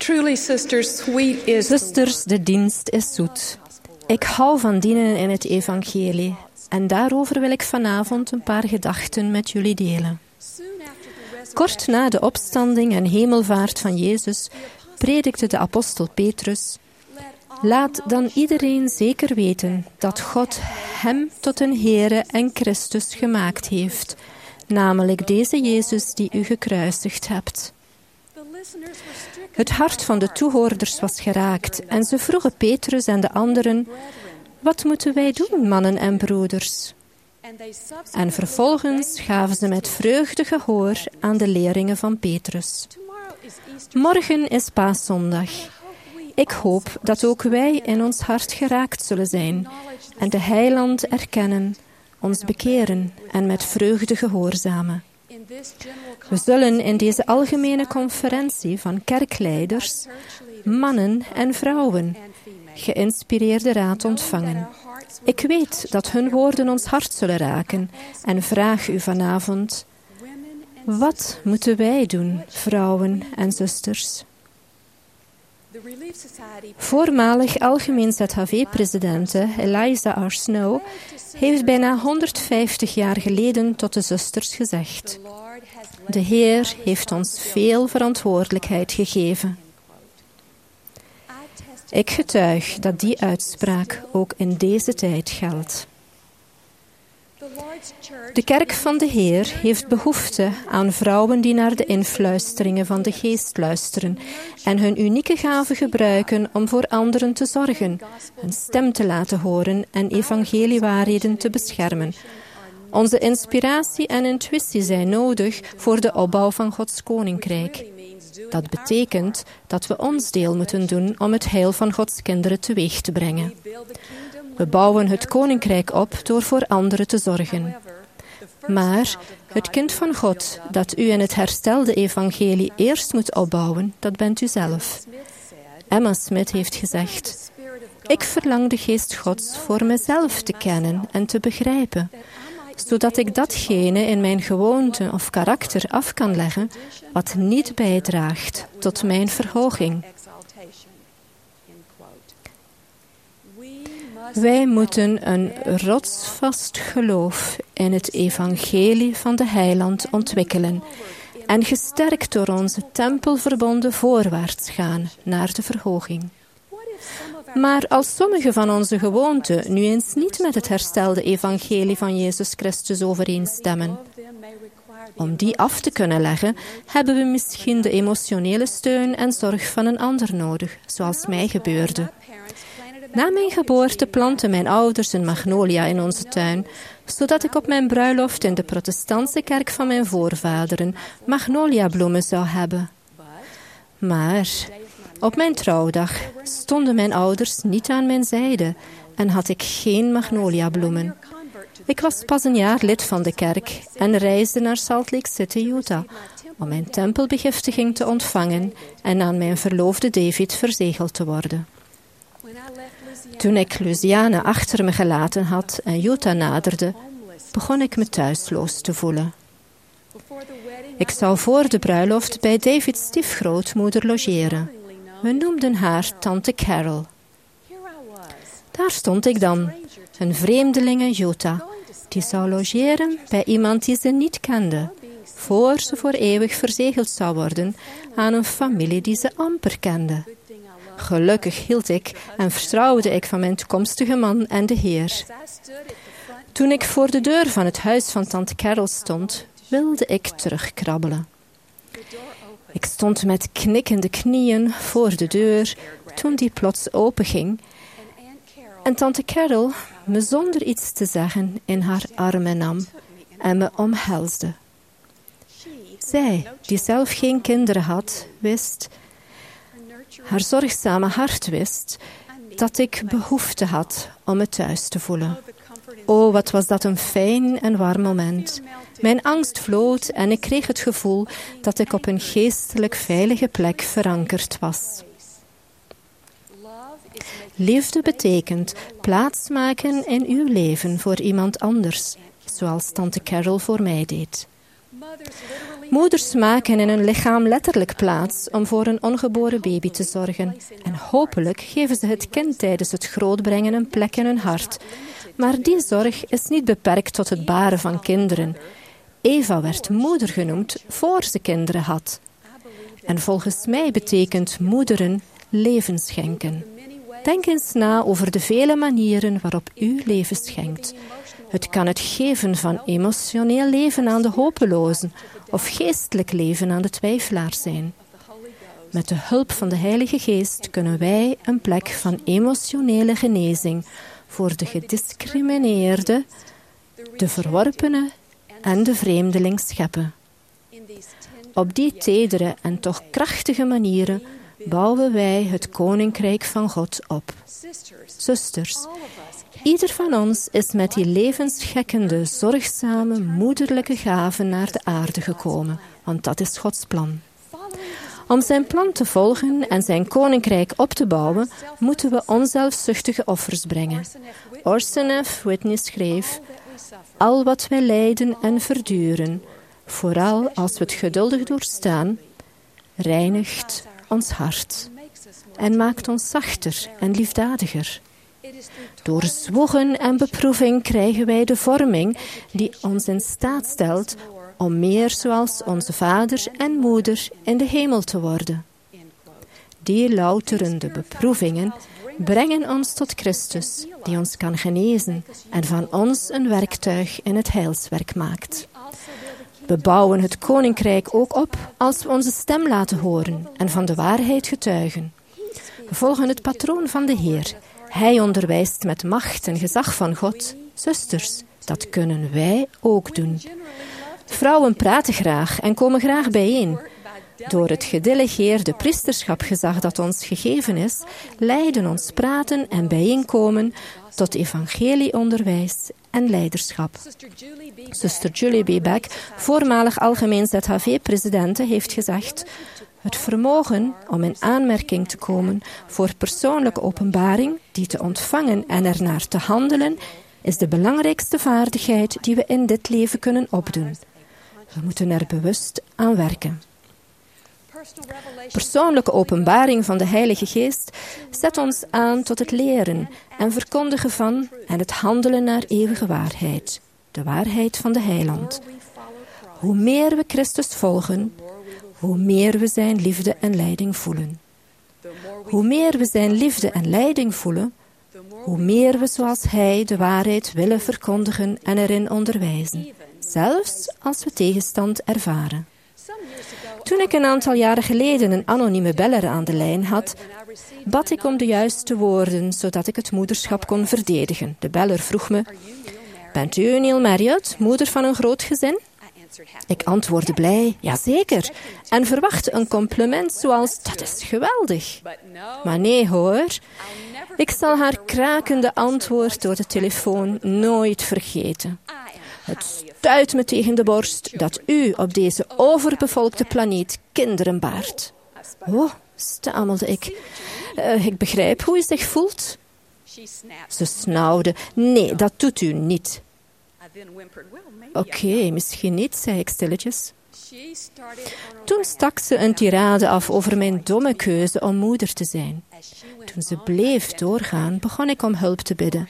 Truly, sisters, sweet is Zusters, de dienst is zoet. Ik hou van dienen in het evangelie. En daarover wil ik vanavond een paar gedachten met jullie delen. Kort na de opstanding en hemelvaart van Jezus predikte de apostel Petrus: laat dan iedereen zeker weten dat God hem tot een Heere en Christus gemaakt heeft, namelijk deze Jezus die u gekruisigd hebt. Het hart van de toehoorders was geraakt en ze vroegen Petrus en de anderen: wat moeten wij doen, mannen en broeders? En vervolgens gaven ze met vreugde gehoor aan de leringen van Petrus. Morgen is Paaszondag. Ik hoop dat ook wij in ons hart geraakt zullen zijn en de Heiland erkennen, ons bekeren en met vreugde gehoorzamen. We zullen in deze algemene conferentie van kerkleiders, mannen en vrouwen, geïnspireerde raad ontvangen. Ik weet dat hun woorden ons hart zullen raken en vraag u vanavond: wat moeten wij doen, vrouwen en zusters? Voormalig algemeen ZHV-presidente Eliza R. Snow heeft bijna 150 jaar geleden tot de zusters gezegd: de Heer heeft ons veel verantwoordelijkheid gegeven. Ik getuig dat die uitspraak ook in deze tijd geldt. De kerk van de Heer heeft behoefte aan vrouwen die naar de influisteringen van de Geest luisteren en hun unieke gaven gebruiken om voor anderen te zorgen, hun stem te laten horen en evangeliewaarheden te beschermen. Onze inspiratie en intuïtie zijn nodig voor de opbouw van Gods koninkrijk. Dat betekent dat we ons deel moeten doen om het heil van Gods kinderen teweeg te brengen. We bouwen het koninkrijk op door voor anderen te zorgen. Maar het kind van God dat u in het herstelde evangelie eerst moet opbouwen, dat bent u zelf. Emma Smith heeft gezegd: ik verlang de geest Gods voor mezelf te kennen en te begrijpen, zodat ik datgene in mijn gewoonte of karakter af kan leggen wat niet bijdraagt tot mijn verhoging. Wij moeten een rotsvast geloof in het evangelie van de Heiland ontwikkelen en gesterkt door onze tempelverbonden voorwaarts gaan naar de verhoging. Maar als sommige van onze gewoonten nu eens niet met het herstelde evangelie van Jezus Christus overeenstemmen, om die af te kunnen leggen, hebben we misschien de emotionele steun en zorg van een ander nodig, zoals mij gebeurde. Na mijn geboorte plantten mijn ouders een magnolia in onze tuin, zodat ik op mijn bruiloft in de protestantse kerk van mijn voorvaderen magnoliabloemen zou hebben. Maar op mijn trouwdag stonden mijn ouders niet aan mijn zijde en had ik geen magnoliabloemen. Ik was pas een jaar lid van de kerk en reisde naar Salt Lake City, Utah, om mijn tempelbegiftiging te ontvangen en aan mijn verloofde David verzegeld te worden. Toen ik Louisiana achter me gelaten had en Utah naderde, begon ik me thuisloos te voelen. Ik zou voor de bruiloft bij Davids stiefgrootmoeder logeren. We noemden haar tante Carol. Daar stond ik dan, een vreemdeling in Utah, die zou logeren bij iemand die ze niet kende, voor ze voor eeuwig verzegeld zou worden aan een familie die ze amper kende. Gelukkig hield ik en vertrouwde ik van mijn toekomstige man en de Heer. Toen ik voor de deur van het huis van tante Carol stond, wilde ik terugkrabbelen. Ik stond met knikkende knieën voor de deur toen die plots openging en tante Carol me zonder iets te zeggen in haar armen nam en me omhelsde. Zij, die zelf geen kinderen had, wist, haar zorgzame hart wist, dat ik behoefte had om me thuis te voelen. O, wat was dat een fijn en warm moment. Mijn angst vlood en ik kreeg het gevoel dat ik op een geestelijk veilige plek verankerd was. Liefde betekent plaatsmaken in uw leven voor iemand anders, zoals tante Carol voor mij deed. Moeders maken in hun lichaam letterlijk plaats om voor een ongeboren baby te zorgen. En hopelijk geven ze het kind tijdens het grootbrengen een plek in hun hart. Maar die zorg is niet beperkt tot het baren van kinderen. Eva werd moeder genoemd voor ze kinderen had. En volgens mij betekent moederen leven schenken. Denk eens na over de vele manieren waarop u leven schenkt. Het kan het geven van emotioneel leven aan de hopelozen of geestelijk leven aan de twijfelaars zijn. Met de hulp van de Heilige Geest kunnen wij een plek van emotionele genezing voor de gediscrimineerde, de verworpene en de vreemdeling scheppen. Op die tedere en toch krachtige manieren bouwen wij het Koninkrijk van God op. Zusters, ieder van ons is met die levensschekkende, zorgzame, moederlijke gaven naar de aarde gekomen, want dat is Gods plan. Om zijn plan te volgen en zijn koninkrijk op te bouwen, moeten we onzelfzuchtige offers brengen. Orson F. Whitney schreef: al wat wij lijden en verduren, vooral als we het geduldig doorstaan, reinigt ons hart en maakt ons zachter en liefdadiger. Door zwoegen en beproeving krijgen wij de vorming die ons in staat stelt om meer zoals onze vader en moeder in de hemel te worden. Die louterende beproevingen brengen ons tot Christus, die ons kan genezen en van ons een werktuig in het heilswerk maakt. We bouwen het koninkrijk ook op als we onze stem laten horen en van de waarheid getuigen. We volgen het patroon van de Heer. Hij onderwijst met macht en gezag van God. Zusters, dat kunnen wij ook doen. Vrouwen praten graag en komen graag bijeen. Door het gedelegeerde priesterschapgezag dat ons gegeven is, leiden ons praten en bijeenkomen tot evangelieonderwijs en leiderschap. Zuster Julie B. Beck, voormalig algemeen ZHV-presidente, heeft gezegd: het vermogen om in aanmerking te komen voor persoonlijke openbaring, die te ontvangen en ernaar te handelen, is de belangrijkste vaardigheid die we in dit leven kunnen opdoen. We moeten er bewust aan werken. Persoonlijke openbaring van de Heilige Geest zet ons aan tot het leren en verkondigen van en het handelen naar eeuwige waarheid, de waarheid van de Heiland. Hoe meer we Christus volgen, hoe meer we zijn liefde en leiding voelen. Hoe meer we zijn liefde en leiding voelen, hoe meer we zoals Hij de waarheid willen verkondigen en erin onderwijzen, zelfs als we tegenstand ervaren. Toen ik een aantal jaren geleden een anonieme beller aan de lijn had, bad ik om de juiste woorden, zodat ik het moederschap kon verdedigen. De beller vroeg me: bent u Neil Marriott, moeder van een groot gezin? Ik antwoordde blij: jazeker, en verwachtte een compliment zoals: dat is geweldig. Maar nee hoor, ik zal haar krakende antwoord door de telefoon nooit vergeten. Het stuit me tegen de borst dat u op deze overbevolkte planeet kinderen baart. Oh, stamelde ik. Ik begrijp hoe u zich voelt. Ze snauwde: nee, dat doet u niet. Oké, misschien niet, zei ik stilletjes. Toen stak ze een tirade af over mijn domme keuze om moeder te zijn. Toen ze bleef doorgaan, begon ik om hulp te bidden.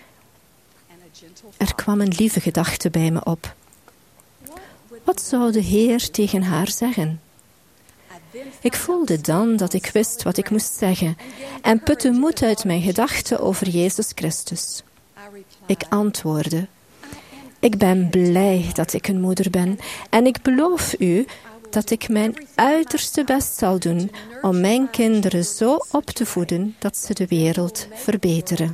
Er kwam een lieve gedachte bij me op. Wat zou de Heer tegen haar zeggen? Ik voelde dan dat ik wist wat ik moest zeggen en putte moed uit mijn gedachten over Jezus Christus. Ik antwoordde: ik ben blij dat ik een moeder ben en ik beloof u dat ik mijn uiterste best zal doen om mijn kinderen zo op te voeden dat ze de wereld verbeteren.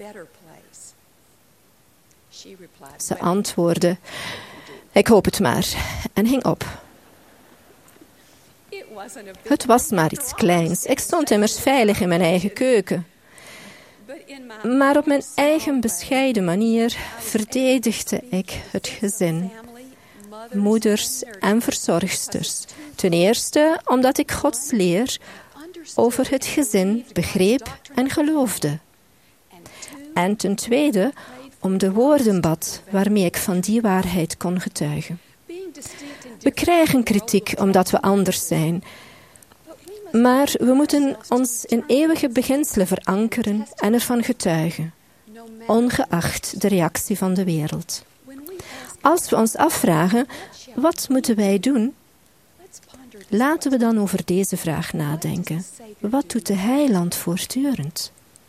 Ze antwoordde: ik hoop het maar, en hing op. Het was maar iets kleins. Ik stond immers veilig in mijn eigen keuken. Maar op mijn eigen bescheiden manier verdedigde ik het gezin, moeders en verzorgsters. Ten eerste omdat ik Gods leer over het gezin begreep en geloofde. En ten tweede om de woorden bad waarmee ik van die waarheid kon getuigen. We krijgen kritiek omdat we anders zijn. Maar we moeten ons in eeuwige beginselen verankeren en ervan getuigen, ongeacht de reactie van de wereld. Als we ons afvragen, wat moeten wij doen? Laten we dan over deze vraag nadenken. Wat doet de Heiland voortdurend?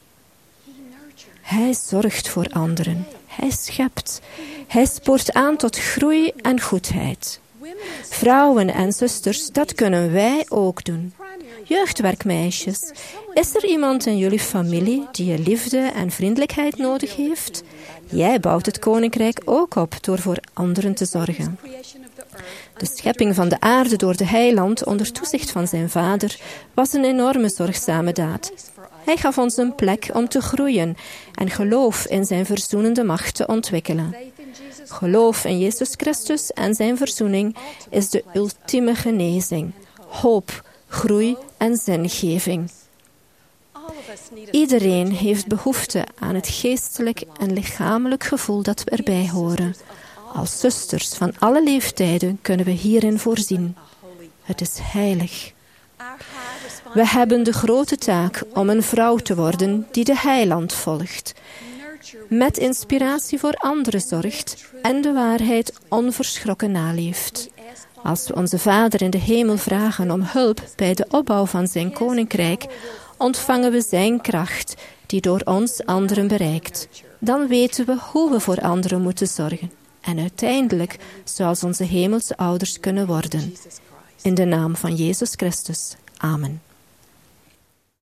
Hij zorgt voor anderen. Hij schept. Hij spoort aan tot groei en goedheid. Vrouwen en zusters, dat kunnen wij ook doen. Jeugdwerkmeisjes, is er iemand in jullie familie die je liefde en vriendelijkheid nodig heeft? Jij bouwt het koninkrijk ook op door voor anderen te zorgen. De schepping van de aarde door de Heiland onder toezicht van zijn vader was een enorme zorgzame daad. Hij gaf ons een plek om te groeien en geloof in zijn verzoenende macht te ontwikkelen. Geloof in Jezus Christus en zijn verzoening is de ultieme genezing, hoop, groei en zingeving. Iedereen heeft behoefte aan het geestelijk en lichamelijk gevoel dat we erbij horen. Als zusters van alle leeftijden kunnen we hierin voorzien. Het is heilig. We hebben de grote taak om een vrouw te worden die de Heiland volgt, met inspiratie voor anderen zorgt en de waarheid onverschrokken naleeft. Als we onze Vader in de hemel vragen om hulp bij de opbouw van zijn koninkrijk, ontvangen we zijn kracht die door ons anderen bereikt. Dan weten we hoe we voor anderen moeten zorgen en uiteindelijk zoals onze hemelse ouders kunnen worden. In de naam van Jezus Christus. Amen.